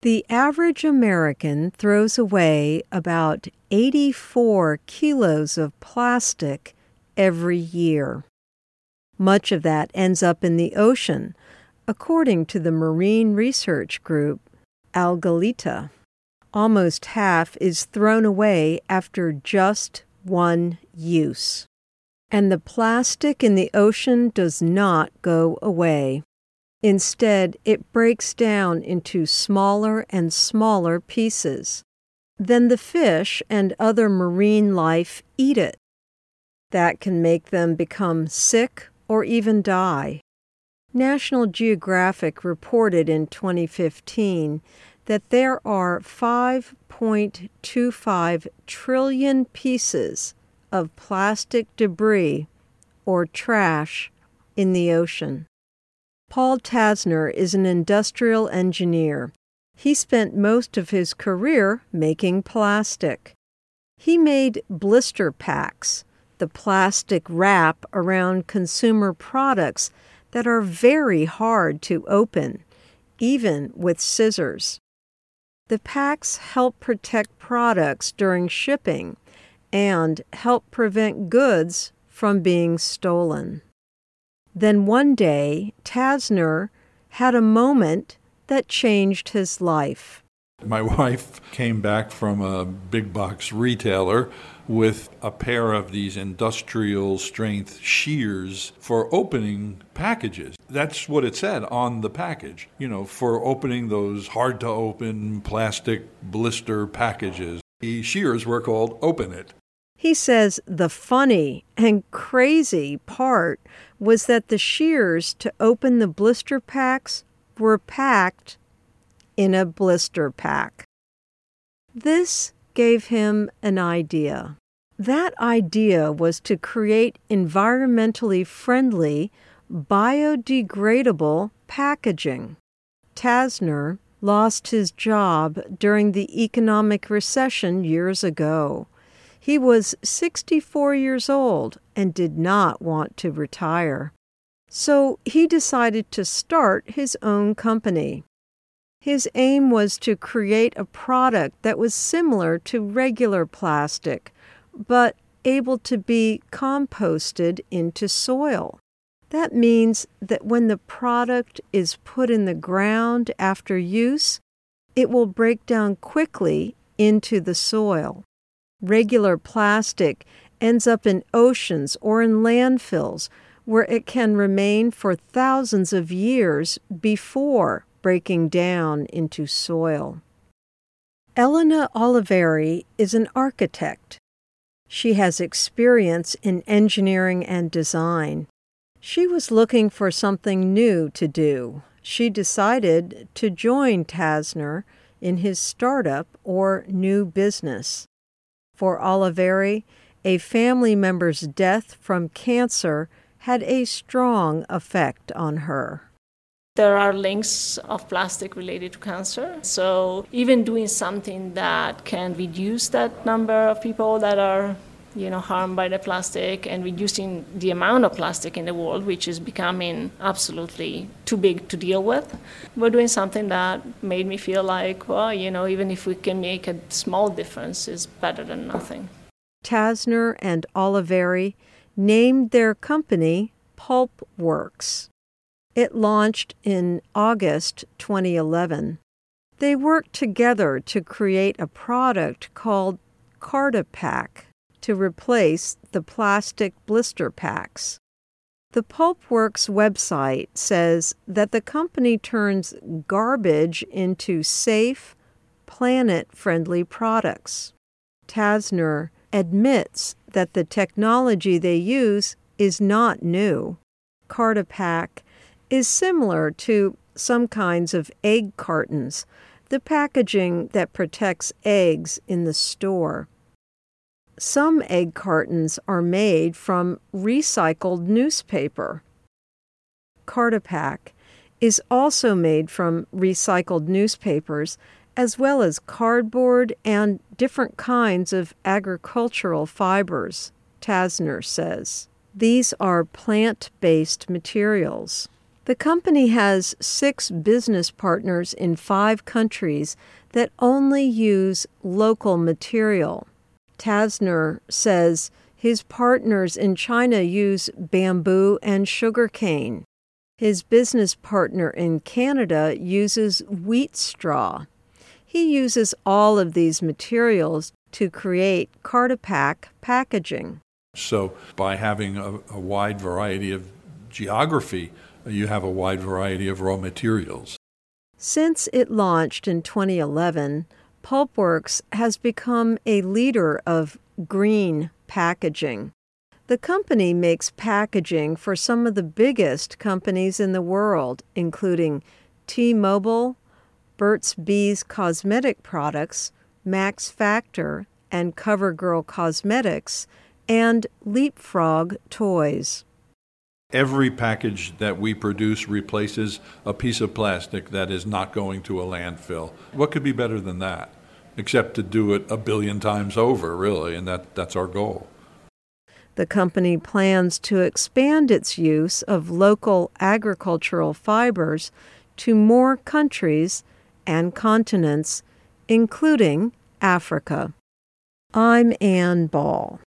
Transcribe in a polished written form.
The average American throws away about 84 kilos of plastic every year. Much of that ends up in the ocean, according to the marine research group Algalita. Almost half is thrown away after just one use. And the plastic in the ocean does not go away. Instead, it breaks down into smaller and smaller pieces. Then the fish and other marine life eat it. That can make them become sick or even die. National Geographic reported in 2015 that there are 5.25 trillion pieces of plastic debris or trash in the ocean. Paul Tasner is an industrial engineer. He spent most of his career making plastic. He made blister packs, the plastic wrap around consumer products that are very hard to open, even with scissors. The packs help protect products during shipping and help prevent goods from being stolen. Then one day, Tasner had a moment that changed his life. My wife came back from a big box retailer with a pair of these industrial strength shears for opening packages. That's what it said on the package, for opening those hard to open plastic blister packages. The shears were called Open It. He says the funny and crazy part was that the shears to open the blister packs were packed in a blister pack. This gave him an idea. That idea was to create environmentally friendly, biodegradable packaging. Tasner lost his job during the economic recession years ago. He was 64 years old and did not want to retire. So he decided to start his own company. His aim was to create a product that was similar to regular plastic, but able to be composted into soil. That means that when the product is put in the ground after use, it will break down quickly into the soil. Regular plastic ends up in oceans or in landfills where it can remain for thousands of years before breaking down into soil. Elena Oliveri is an architect. She has experience in engineering and design. She was looking for something new to do. She decided to join Tasner in his startup or new business. For Oliveri, a family member's death from cancer had a strong effect on her. There are links of plastic related to cancer. So even doing something that can reduce that number of people that are harmed by the plastic and reducing the amount of plastic in the world, which is becoming absolutely too big to deal with. We're doing something that made me feel like, even if we can make a small difference, is better than nothing. Tasner and Oliveri named their company Pulpworks. It launched in August 2011. They worked together to create a product called Cartapack to replace the plastic blister packs. The Pulpworks website says that the company turns garbage into safe, planet-friendly products. Tasner admits that the technology they use is not new. Cartapack is similar to some kinds of egg cartons, the packaging that protects eggs in the store. Some egg cartons are made from recycled newspaper. Cartapack is also made from recycled newspapers, as well as cardboard and different kinds of agricultural fibers, Tasner says. These are plant-based materials. The company has 6 business partners in 5 countries that only use local material. Tasner says his partners in China use bamboo and sugarcane. His business partner in Canada uses wheat straw. He uses all of these materials to create Cartapac packaging. So by having a wide variety of geography, you have a wide variety of raw materials. Since it launched in 2011, Pulpworks has become a leader of green packaging. The company makes packaging for some of the biggest companies in the world, including T-Mobile, Burt's Bees Cosmetic Products, Max Factor, and CoverGirl Cosmetics, and Leapfrog Toys. Every package that we produce replaces a piece of plastic that is not going to a landfill. What could be better than that? Except to do it 1 billion times over, really, and that's our goal. The company plans to expand its use of local agricultural fibers to more countries and continents, including Africa. I'm Ann Ball.